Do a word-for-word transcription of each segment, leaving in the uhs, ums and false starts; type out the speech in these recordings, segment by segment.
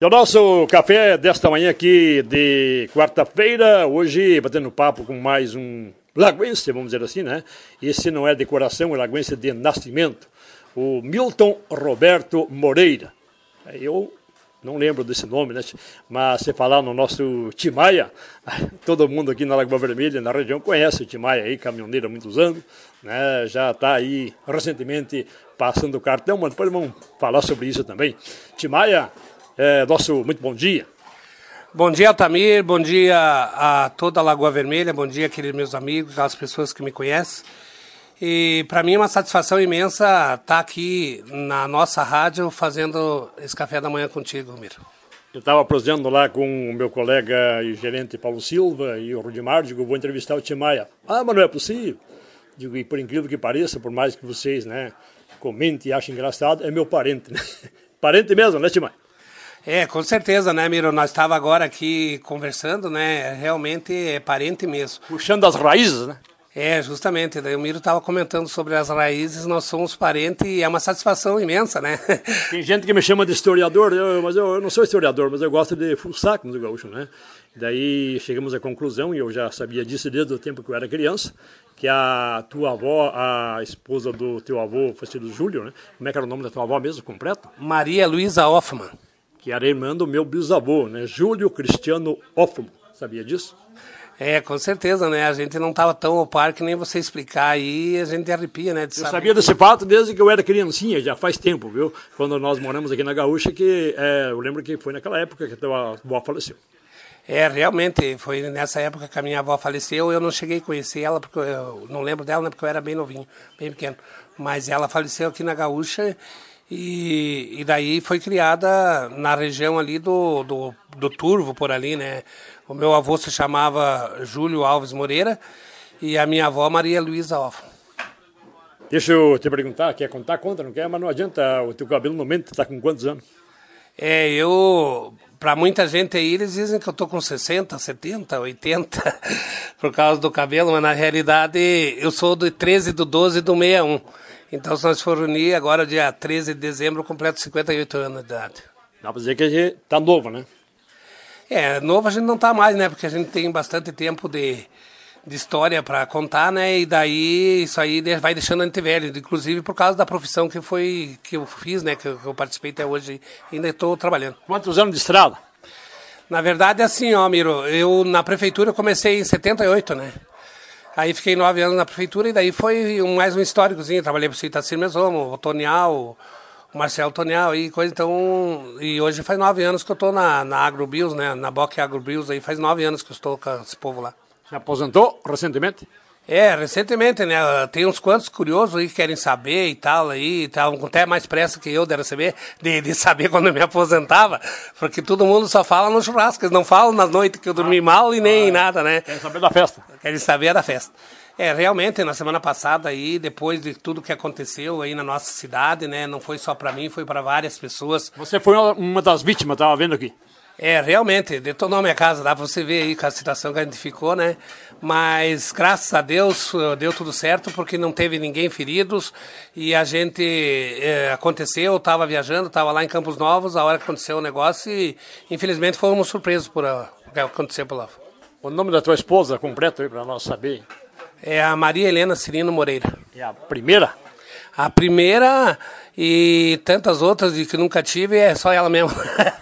É o nosso café desta manhã aqui de quarta-feira, hoje batendo papo com mais um lagoense, vamos dizer assim, né? Esse não é de coração, é lagoense de nascimento, o Milton Roberto Moreira. Eu não lembro desse nome, né? Mas se falar no nosso Timaya, todo mundo aqui na Lagoa Vermelha, na região, conhece o Timaya aí, caminhoneiro há muitos anos, né? Já está aí recentemente passando o cartão, mas depois vamos falar sobre isso também. Timaya, é, nosso muito bom dia. Bom dia, Altamir, bom dia a toda a Lagoa Vermelha, bom dia, queridos meus amigos, as pessoas que me conhecem. E para mim é uma satisfação imensa estar aqui na nossa rádio fazendo esse café da manhã contigo, Miro. Eu estava prosseando lá com o meu colega e gerente Paulo Silva e o Rudimar, digo, vou entrevistar o Timaya. Ah, mas não é possível. Digo, e por incrível que pareça, por mais que vocês, né, comentem e achem engraçado, é meu parente, né? Parente mesmo, né, Timaya? É, com certeza, né, Miro? Nós estávamos agora aqui conversando, né? Realmente é parente mesmo. Puxando as raízes, né? É, justamente. Daí o Miro estava comentando sobre as raízes, nós somos parentes e é uma satisfação imensa, né? Tem gente que me chama de historiador, eu, mas eu, eu não sou historiador, mas eu gosto de fuçar como do gaúcho, né? Daí chegamos à conclusão, e eu já sabia disso desde o tempo que eu era criança, que a tua avó, a esposa do teu avô, falecido Júlio, né? Como é que era o nome da tua avó mesmo, completo? Maria Luísa Hoffmann. Que era irmã do meu bisavô, né? Júlio Cristiano Hoffmann. Sabia disso? É, com certeza, né? A gente não estava tão ao par que nem você explicar aí, a gente arrepia, né? De eu saber. sabia desse fato desde que eu era criancinha, já faz tempo, viu? Quando nós moramos aqui na Gaúcha, que é, eu lembro que foi naquela época que a tua avó faleceu. É, realmente, foi nessa época que a minha avó faleceu, eu não cheguei a conhecer ela, porque eu não lembro dela, né? Porque eu era bem novinho, bem pequeno. Mas ela faleceu aqui na Gaúcha. E, e daí foi criada na região ali do, do, do Turvo, por ali, né? O meu avô se chamava Júlio Alves Moreira e a minha avó Maria Luísa Hoffmann. Deixa eu te perguntar, quer contar? Conta, não quer? Mas não adianta, o teu cabelo não mente, tá com quantos anos? É, eu... Para muita gente aí, eles dizem que eu tô com sessenta, setenta, oitenta, por causa do cabelo, mas na realidade eu sou do treze do doze do sessenta e um. Então, se nós for unir, agora dia treze de dezembro, eu completo cinquenta e oito anos de idade. Dá pra dizer que a gente tá novo, né? É, novo a gente não tá mais, né? Porque a gente tem bastante tempo de, de história para contar, né? E daí isso aí vai deixando a gente velho. Inclusive por causa da profissão que foi que eu fiz, né? Que eu, que eu participei até hoje e ainda estou trabalhando. Quantos anos de estrada? Na verdade, assim, ó, Miro, eu na prefeitura comecei em setenta e oito, né? Aí fiquei nove anos na prefeitura e daí foi um, mais um históricozinho. Trabalhei para o Itacir Mesomo, o Tonial, o Marcelo Tonial e coisa. Então, e hoje faz nove anos que eu estou na, na AgroBios, né? Na Boc AgroBios, aí faz nove anos que eu estou com esse povo lá. Se aposentou recentemente? É, recentemente, né? Tem uns quantos curiosos aí que querem saber e tal, aí, estavam com até mais pressa que eu de receber, de, de saber quando eu me aposentava, porque todo mundo só fala no churrasco, eles não falam nas noites que eu dormi mal e nem ah, nada, né? Querem saber da festa. Querem saber da festa. É, realmente, na semana passada aí, depois de tudo que aconteceu aí na nossa cidade, né? Não foi só para mim, foi para várias pessoas. Você foi uma das vítimas, estava vendo aqui. É, realmente, detonou minha casa, dá pra você ver aí com a situação que a gente ficou, né? Mas, graças a Deus, deu tudo certo, porque não teve ninguém feridos, e a gente, é, aconteceu, eu tava viajando, tava lá em Campos Novos, a hora que aconteceu o negócio, e infelizmente fomos surpresos por o que aconteceu por lá. O nome da tua esposa completo aí, pra nós saber? É a Maria Helena Cirino Moreira. É a primeira? A primeira e tantas outras de que nunca tive, é só ela mesmo.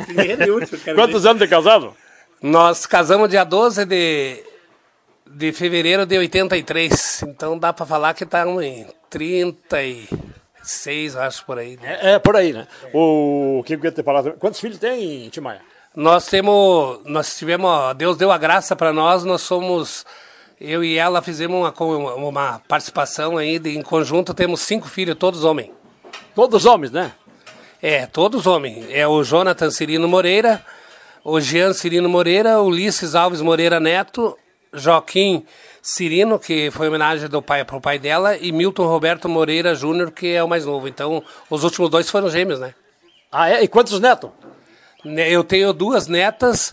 Quantos anos de casado? Nós casamos dia doze de, de fevereiro de oitenta e três, então dá para falar que estamos em trinta e seis, acho, por aí. Né? É, é, por aí, né? É. O que eu queria te falar, quantos filhos tem, Timaya? Nós temos, nós tivemos, Deus deu a graça para nós, nós somos... Eu e ela fizemos uma, uma participação aí, de, em conjunto temos cinco filhos, todos homens. Todos homens, né? É, todos homens. É o Jonathan Cirino Moreira, o Jean Cirino Moreira, o Ulisses Alves Moreira Neto, Joaquim Cirino, que foi homenagem do pai, pro pai dela, e Milton Roberto Moreira Júnior, que é o mais novo. Então, os últimos dois foram gêmeos, né? Ah, é? E quantos netos? Eu tenho duas netas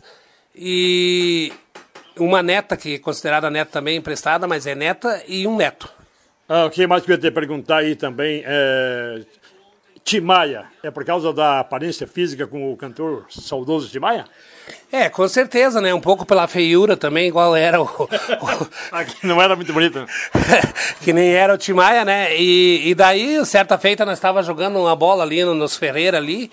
e... uma neta, que é considerada neta também emprestada, mas é neta, e um neto. Ah, o que mais que eu ia te perguntar aí também, é... Tim Maia é por causa da aparência física com o cantor saudoso Tim Maia? É, com certeza, né? Um pouco pela feiura também, igual era o... o... Aqui não era muito bonito, né? Que nem era o Tim Maia, né? E, e daí, certa feita, nós estávamos jogando uma bola ali no, nos Ferreira ali,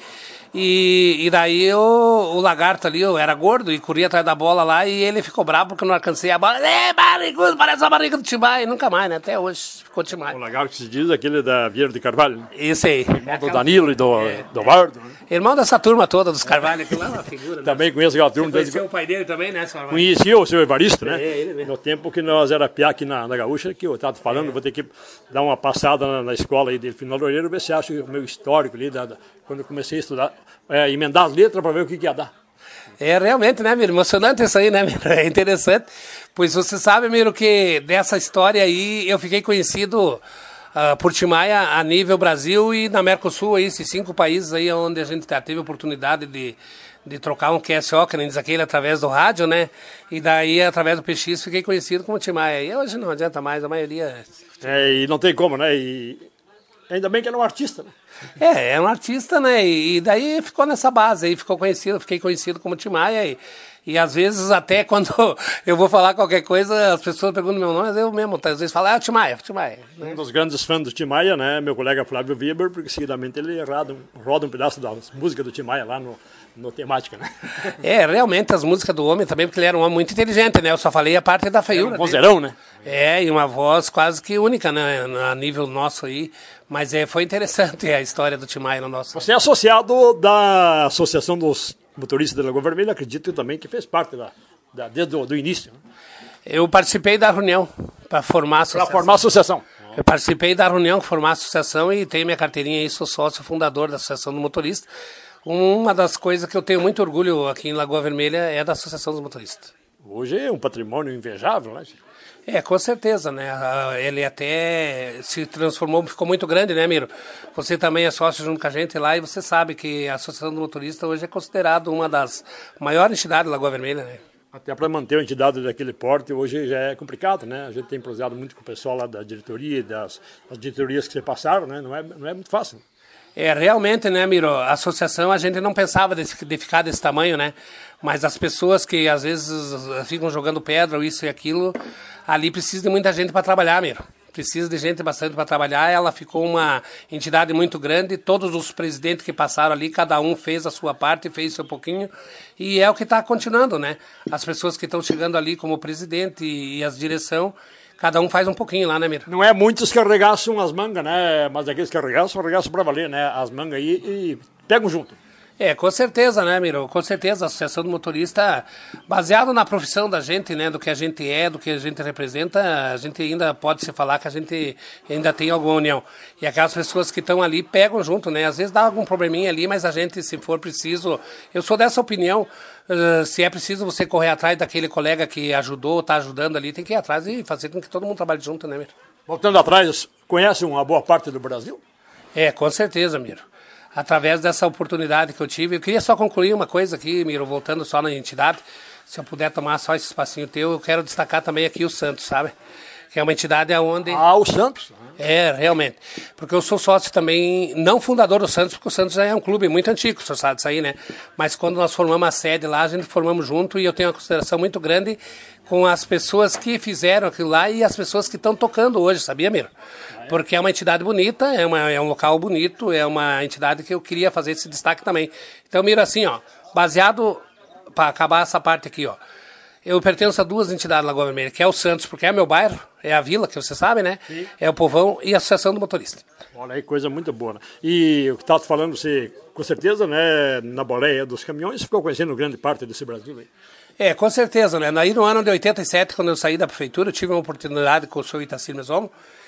e, e daí o, o lagarto ali, eu era gordo e corria atrás da bola lá, e ele ficou bravo porque eu não alcancei a bola. É, barrigudo, parece a barriga do Tim Maia. E nunca mais, né? Até hoje ficou Tim Maia. O lagarto que se diz aquele da Vieira de Carvalho, né? Isso aí. Irmão do Danilo e do, é, do Bardo. Né? Irmão dessa turma toda, dos Carvalho, aquilo lá é uma figura. Também né? Conheço aquela turma. Você conheceu o pai dele também, né, senhor? Conheci o seu Evaristo, né? É, ele mesmo. No tempo que nós era piá aqui na, na Gaúcha, que eu estava falando, é. Vou ter que dar uma passada na, na escola aí dele, Final Loureiro, ver se acha o meu histórico ali, da, da, quando eu comecei a estudar, é, emendar as letras para ver o que, que ia dar. É realmente, né, Miro? Emocionante isso aí, né, Miro? É interessante. Pois você sabe, Miro, que dessa história aí eu fiquei conhecido uh, por Tim Maia a nível Brasil e na Mercosul, aí, esses cinco países aí onde a gente teve a oportunidade de, de trocar um Q S O, que nem diz aquele, através do rádio, né? E daí, através do P X, fiquei conhecido como Tim Maia. E hoje não adianta mais, a maioria... É, e não tem como, né? E ainda bem que era um artista, né? É, é um artista, né? E, e daí ficou nessa base aí, ficou conhecido, fiquei conhecido como Tim Maia e, e às vezes até quando eu vou falar qualquer coisa, as pessoas perguntam meu nome, mas eu mesmo, às vezes falo, ah, Tim Maia, Tim Maia. Né? Um dos grandes fãs do Tim Maia, né? Meu colega Flávio Weber, porque seguidamente ele roda, roda um pedaço da música do Tim Maia lá no, no Temática, né? É, realmente as músicas do homem também, porque ele era um homem muito inteligente, né? Eu só falei a parte da feiura. Era um vozeirão, né? É, e uma voz quase que única, né? A nível nosso aí. Mas é, foi interessante a história do Tim Maia no nosso... Você é associado da Associação dos Motoristas da Lagoa Vermelha, acredito também que fez parte da, da, desde o do início. Né? Eu participei da reunião para formar a associação. Para formar a associação. Eu participei da reunião para formar a associação e tenho minha carteirinha aí, sou sócio fundador da Associação do Motorista. Uma das coisas que eu tenho muito orgulho aqui em Lagoa Vermelha é da Associação dos Motoristas. Hoje é um patrimônio invejável, né? É, com certeza, né? Ele até se transformou, ficou muito grande, né, Miro? Você também é sócio junto com a gente lá e você sabe que a Associação do Motorista hoje é considerada uma das maiores entidades da Lagoa Vermelha, né? Até para manter uma entidade daquele porte hoje já é complicado, né? A gente tem prosseado muito com o pessoal lá da diretoria e das, das diretorias que você passaram, né? Não é, não é muito fácil. É, realmente, né, Miro, a associação a gente não pensava de, de ficar desse tamanho, né? Mas as pessoas que às vezes ficam jogando pedra ou isso e aquilo, ali precisa de muita gente para trabalhar, Miro. Precisa de gente bastante para trabalhar. Ela ficou uma entidade muito grande. Todos os presidentes que passaram ali, cada um fez a sua parte, fez seu pouquinho. E é o que está continuando, né? As pessoas que estão chegando ali como presidente e, e as direção, cada um faz um pouquinho lá, né, Miro? Não é muitos que arregaçam as mangas, né? Mas aqueles que arregaçam, arregaçam para valer, né? As mangas aí e pegam junto. É, com certeza, né, Miro? Com certeza, a Associação do Motorista, baseado na profissão da gente, né, do que a gente é, do que a gente representa, a gente ainda pode se falar que a gente ainda tem alguma união. E aquelas pessoas que estão ali pegam junto, né? Às vezes dá algum probleminha ali, mas a gente, se for preciso, eu sou dessa opinião, uh, se é preciso você correr atrás daquele colega que ajudou, está ajudando ali, tem que ir atrás e fazer com que todo mundo trabalhe junto, né, Miro? Voltando atrás, conhece uma boa parte do Brasil? É, com certeza, Miro. Através dessa oportunidade que eu tive, eu queria só concluir uma coisa aqui, Miro, voltando só na entidade, se eu puder tomar só esse espacinho teu, eu quero destacar também aqui o Santos, sabe? Que é uma entidade onde... Ah, o Santos? É, realmente. Porque eu sou sócio também, não fundador do Santos, porque o Santos já é um clube muito antigo, o senhor sabe disso aí, né? Mas quando nós formamos a sede lá, a gente formamos junto e eu tenho uma consideração muito grande com as pessoas que fizeram aquilo lá e as pessoas que estão tocando hoje, sabia, Miro? Porque é uma entidade bonita, é, uma, é um local bonito, é uma entidade que eu queria fazer esse destaque também. Então, Miro, assim, ó, baseado, para acabar essa parte aqui, ó, eu pertenço a duas entidades Lagoa Vermelha, que é o Santos, porque é meu bairro, é a vila, que você sabe, né? Sim. É o Povão e a Associação do Motorista. Olha aí, coisa muito boa, né? E o que estava falando, você, com certeza, né, na boleia dos caminhões, ficou conhecendo grande parte desse Brasil aí. É, com certeza, né? Aí no ano de oitenta e sete, quando eu saí da prefeitura, eu tive uma oportunidade com o senhor Itacir Mesomo,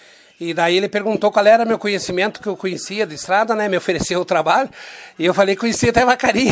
e daí ele perguntou qual era meu conhecimento, que eu conhecia de estrada, né? Me ofereceu o trabalho. E eu falei que conhecia até Vacaria.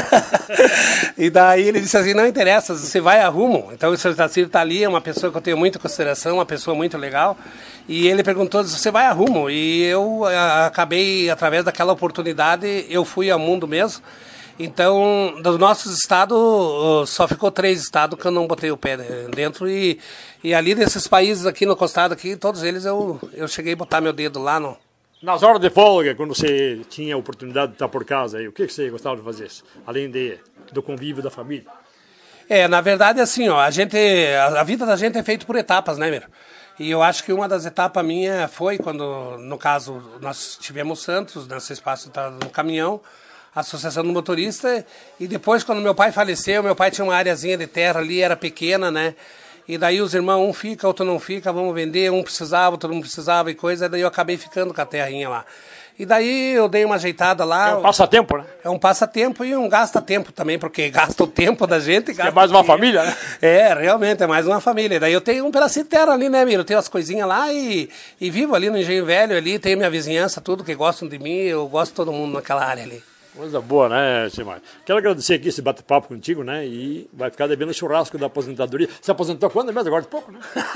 E daí ele disse assim, não interessa, você vai a rumo. Então o senhor Itacir está ali, é uma pessoa que eu tenho muita consideração, uma pessoa muito legal. E ele perguntou, você vai a rumo. E eu a, acabei, através daquela oportunidade, eu fui ao mundo mesmo. Então, dos nossos estados, só ficou três estados que eu não botei o pé dentro. E, e ali desses países aqui no costado, aqui, todos eles eu, eu cheguei a botar meu dedo lá no, Nas horas de folga, quando você tinha a oportunidade de estar por casa, aí, o que você gostava de fazer, além de, do convívio da família? É, na verdade, assim, ó, a gente, a, a vida da gente é feita por etapas, né, Miro? E eu acho que uma das etapas minha foi quando, no caso, nós tivemos Santos, nesse espaço tá no caminhão, a Associação do Motorista, e depois, quando meu pai faleceu, meu pai tinha uma areazinha de terra ali, era pequena, né? E daí os irmãos, um fica, outro não fica, vamos vender, um precisava, outro não precisava e coisa, daí eu acabei ficando com a terrinha lá. E daí eu dei uma ajeitada lá. É um passatempo, né? É um passatempo e um gasta-tempo também, porque gasta o tempo da gente. É mais uma família, né? É, realmente, é mais uma família. Daí eu tenho um pedacinho de terra ali, né, Miro? Eu tenho as coisinhas lá e, e vivo ali no Engenho Velho, ali, tenho minha vizinhança, tudo que gostam de mim, eu gosto de todo mundo naquela área ali. Coisa boa, né, Simar? Quero agradecer aqui esse bate-papo contigo, né? E vai ficar devendo churrasco da aposentadoria. Você aposentou quando mesmo? Agora de pouco, né?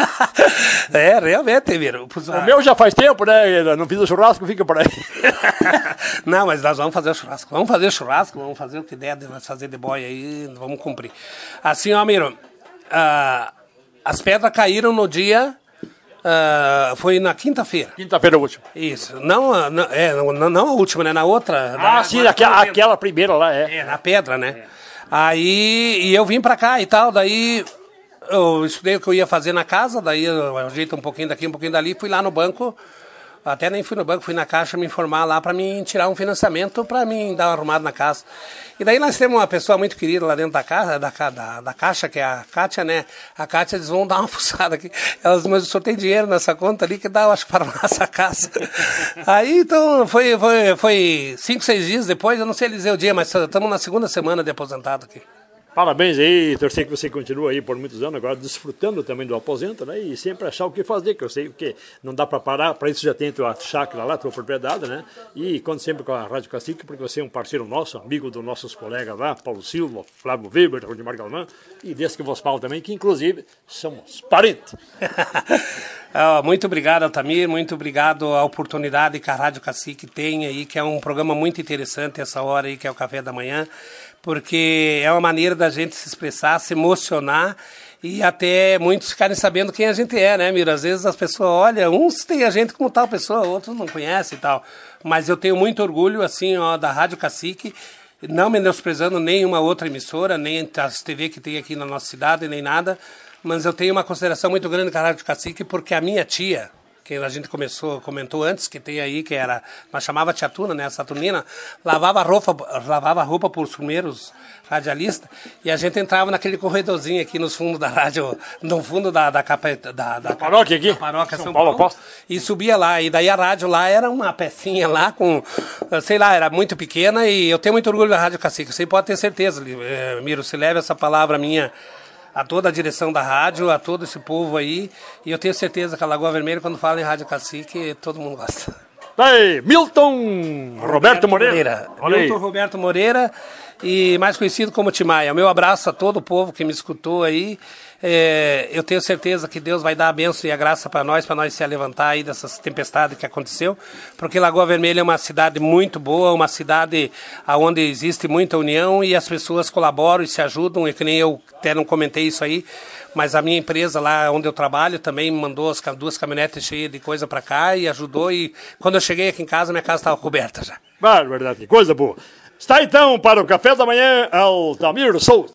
É, realmente, Miro. O meu já faz tempo, né? Não fiz o churrasco, fica por aí. Não, mas nós vamos fazer o churrasco. Vamos fazer o churrasco, vamos fazer o que der de fazer de boia aí, vamos cumprir. Assim, ó, Miro, ah, as pedras caíram no dia... Uh, foi na quinta-feira. Quinta-feira última. Isso. Não, não, é, não, não a última, né? Na outra. Ah, na, sim, aquela, aquela primeira lá, é. É, na pedra, né? É. Aí, e eu vim pra cá e tal, daí eu estudei o que eu ia fazer na casa, daí eu ajeito um pouquinho daqui, um pouquinho dali, fui lá no banco, até nem fui no banco, fui na caixa me informar lá pra mim tirar um financiamento pra mim dar uma arrumada na casa. E daí nós temos uma pessoa muito querida lá dentro da casa, da, da, da caixa, que é a Kátia, né? A Kátia, eles vão dar uma fuçada aqui. Elas, mas só tem dinheiro nessa conta ali que dá, eu acho, para a nossa casa. Aí, então, foi, foi, foi cinco, seis dias depois, eu não sei dizer o dia, mas estamos na segunda semana de aposentado aqui. Parabéns aí, torcer que você continue aí por muitos anos, agora desfrutando também do aposento, né? E sempre achar o que fazer, que eu sei que não dá para parar, para isso já tem a tua chácara lá, a tua propriedade, né? E conto sempre com a Rádio Cacique, porque você é um parceiro nosso, amigo dos nossos colegas lá, Paulo Silva, Flávio Weber, Rodimar Galvão, e desse que vos falo também, que inclusive somos parentes. Muito obrigado, Altamir, muito obrigado a oportunidade que a Rádio Cacique tem aí, que é um programa muito interessante essa hora aí, que é o Café da Manhã, porque é uma maneira da gente se expressar, se emocionar e até muitos ficarem sabendo quem a gente é, né, Miro? Às vezes as pessoas olham, uns têm a gente como tal pessoa, outros não conhecem e tal, mas eu tenho muito orgulho, assim, ó, da Rádio Cacique, não menosprezando nenhuma outra emissora, nem as T V que tem aqui na nossa cidade, nem nada, mas eu tenho uma consideração muito grande com a Rádio Cacique, porque a minha tia, que a gente começou, comentou antes, que tem aí, que era, nós chamava Tia Tuna, né, a Saturnina, lavava roupa, lavava roupa para os primeiros radialistas, e a gente entrava naquele corredorzinho aqui nos fundos da rádio, no fundo da, da, capa, da, da, da paróquia aqui, da paróquia São, São Paulo, Paulo, e subia lá, e daí a rádio lá era uma pecinha lá com, sei lá, era muito pequena, e eu tenho muito orgulho da Rádio Cacique, você pode ter certeza, Miro, se leve essa palavra minha a toda a direção da rádio, a todo esse povo aí, e eu tenho certeza que a Lagoa Vermelha, quando fala em Rádio Cacique, todo mundo gosta. Aí, Milton Roberto, Roberto Moreira. Moreira. Milton Roberto Moreira, e mais conhecido como Timaia. Meu abraço a todo o povo que me escutou aí. É, eu tenho certeza que Deus vai dar a bênção e a graça para nós, para nós se levantar aí dessas tempestades que aconteceu, porque Lagoa Vermelha é uma cidade muito boa, uma cidade onde existe muita união e as pessoas colaboram e se ajudam, e que nem eu até não comentei isso aí, mas a minha empresa lá onde eu trabalho também me mandou as duas caminhonetes cheias de coisa para cá e ajudou, e quando eu cheguei aqui em casa, minha casa estava coberta já. Ah, verdade, coisa boa. Está então para o Café da Manhã, Altamir Souza.